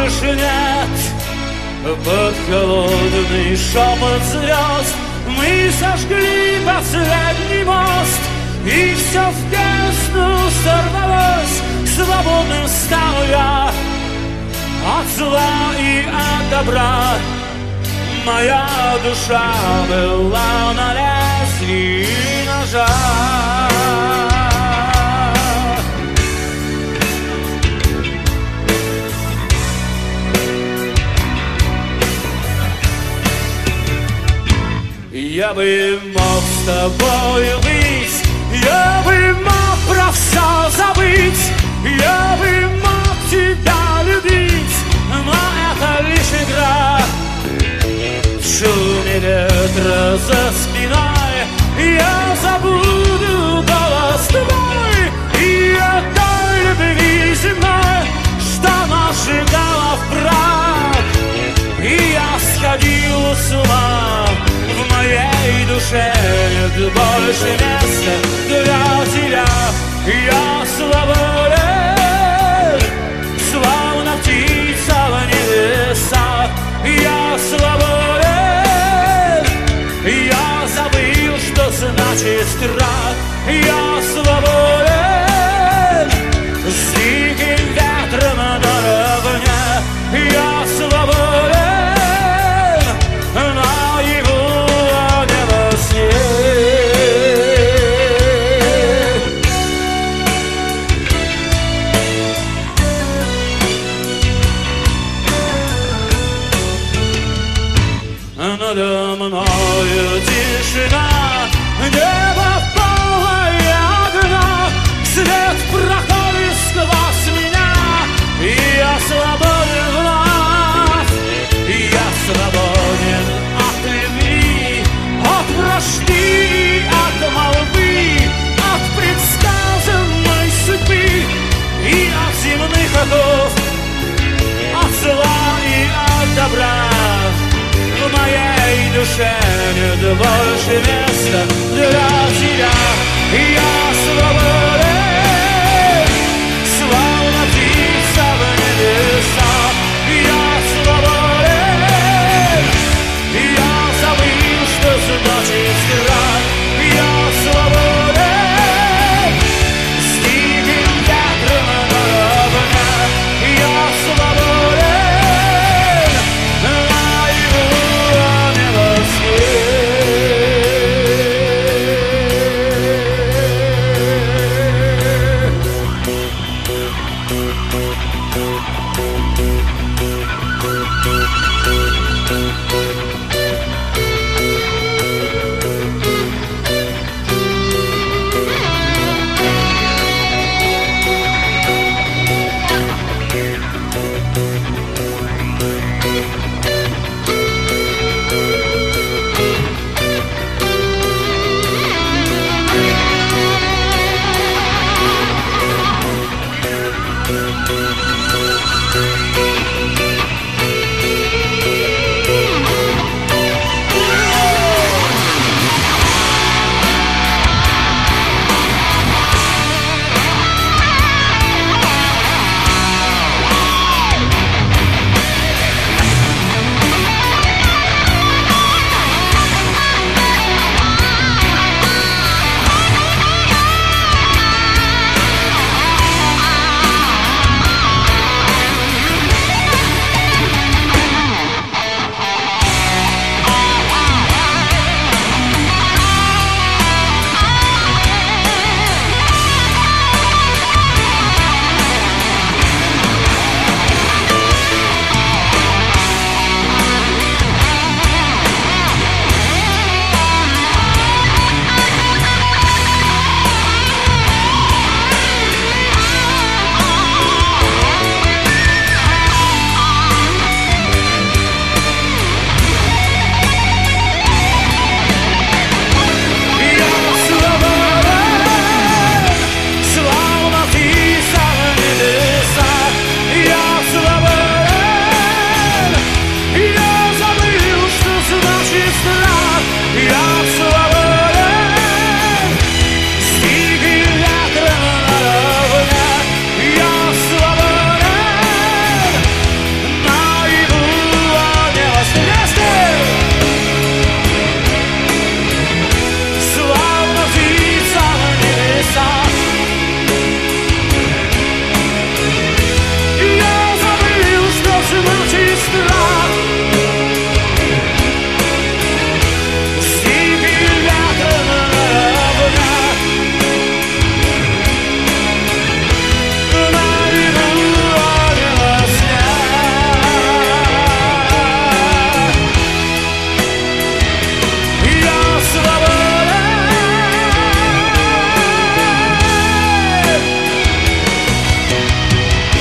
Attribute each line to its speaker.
Speaker 1: больше нет. Под холодный шепот звезд мы сожгли последний мост, и все в бездну сорвалось, свободным стал я от зла и от добра. Моя душа была на лезвии ножа. Я бы мог с тобою быть, я бы мог про все забыть, я бы мог тебя любить, но это лишь игра. В шуме ветра за спиной я забуду голос твой и о той любви земной, что нас сжигала в прах. И я сходил с ума, в моей душе нет больше места для тебя. Я свободен, словно птица в небесах. Я свободен, я забыл, что значит страх. Я свободен, с диким ветром наравне. Я свободен, наяву, а не во сне. Надо мною тишина, небо полное огня, свет проходит сквозь меня, и я свободен вновь. Я свободен от любви, от вражды и от молвы, от предсказанной судьбы и от земных оков, от зла и от добра. В моей душе нет больше места для тебя. Я свободен.